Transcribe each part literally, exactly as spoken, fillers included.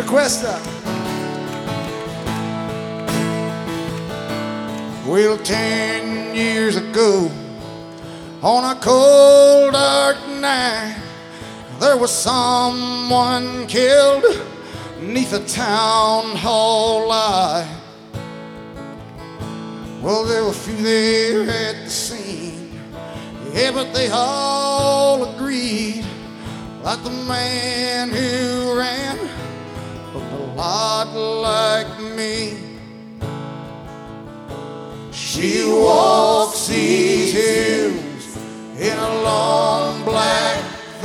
Cuesta. Well, ten years ago, on a cold dark night, there was someone killed neath a town hall light. Well, there were a few there at the scene, yeah, but they all agreed that the man who ran looked a lot like me. She walks these hills in a long black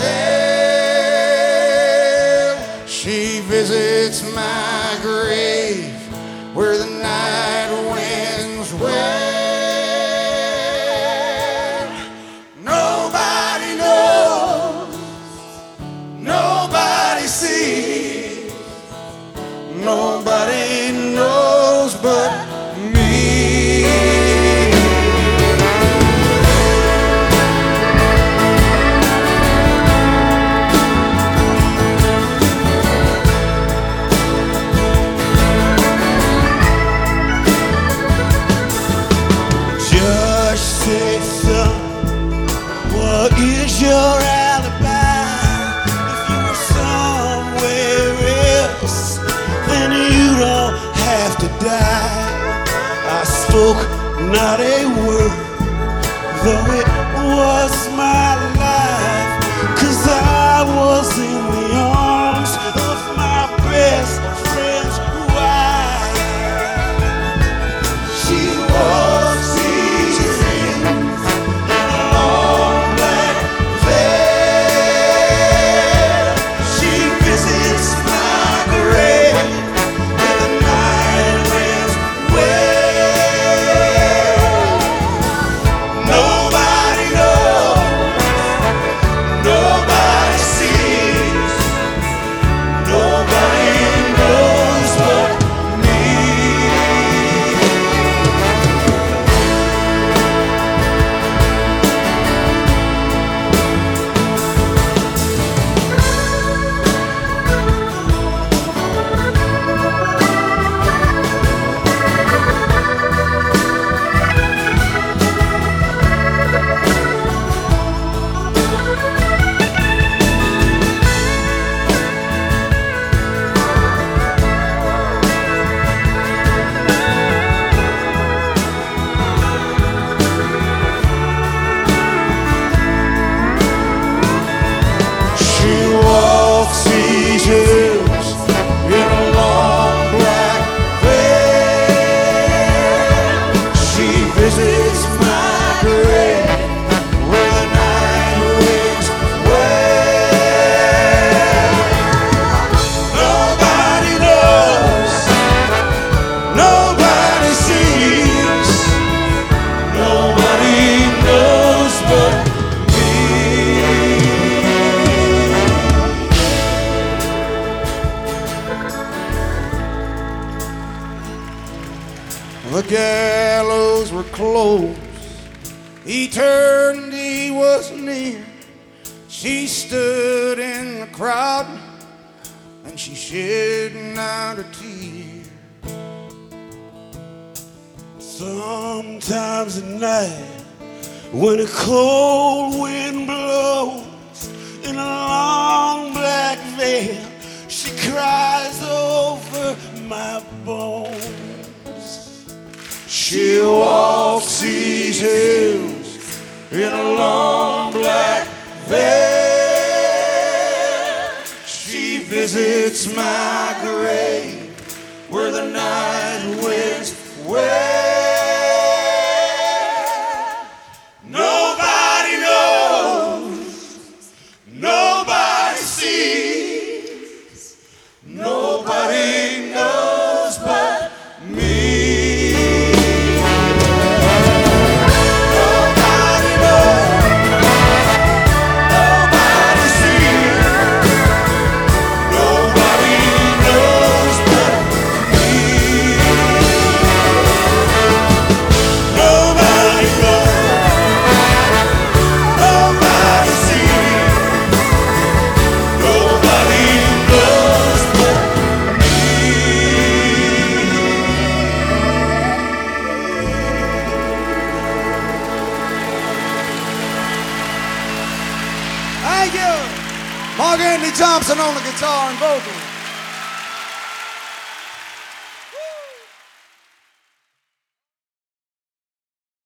veil. She visits my grave where the night winds wail. Nobody knows, nobody sees, nobody knows but me. What is your alibi? If you were somewhere else, then you don't have to die. I spoke not a word, though it was my life, 'cause I was in the arms of my best friend's wife. She walks these hills in a long black veil. She visits my grave where the night winds wail. Nobody knows, nobody sees, nobody knows but me. She walks these hills in a long black veil. She visits my grave where the night winds wail. Nobody knows, nobody sees, nobody knows but me. The gallows were closed, eternity was near. She stood in the crowd and she shed not a tear. Sometimes at night, when a cold wind blows in a long black veil, she cries over my bones. She walks these hills in a long black veil. She visits my grave where the night winds wail. Nobody knows, nobody sees, nobody knows but me. Nobody knows, nobody sees, nobody knows but Mark Anthony Thompson on the guitar and vocals.